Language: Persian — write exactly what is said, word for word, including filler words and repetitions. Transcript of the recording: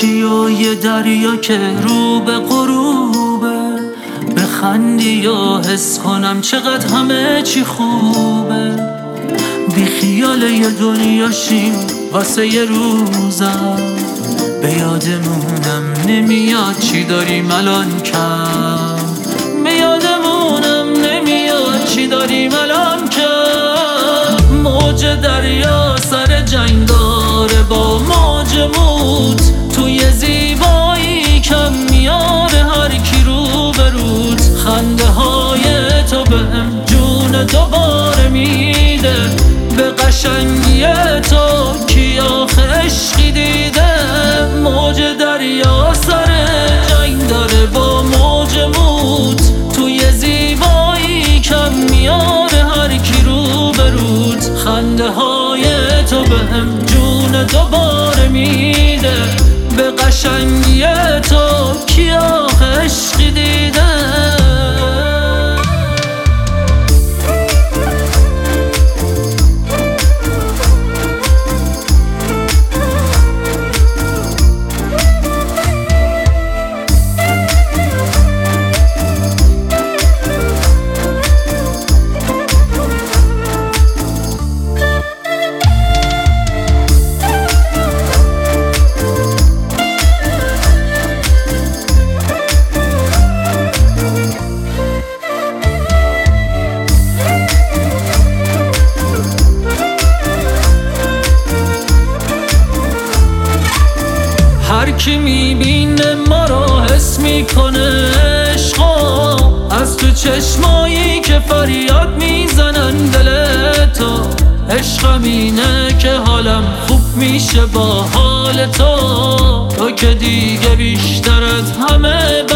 باشی و یه دریا که رو به غروبه، بخندی یا حس کنم چقدر همه چی خوبه. بی خیال یه دنیا شیم واسه یه روزم، به یادمونم نمیاد چی داریم الان کم، به یادمونم نمیاد چی داریم الان کم. موج دریا سر جنگ داره با موج موت، توی زیبایی کم میاره هر کی رو به روت. خنده های تو بهم جون دوباره میده، به قشنگی تو کی آخه عشقی دیده. موج دریا سر جنگ داره با موج موت، توی زیبایی کم میاره هر کی رو به روت. خنده های تو بهم جون دوباره میده، به قشنگی تو کی آخه عشقی دیده. هر کی میبینه ما رو حس میکنه عشقا، از تو چشمایی که فریاد میزنن دل تو. عشقم اینه که حالم خوب میشه با حال تو، تو که دیگه بیشتر از همه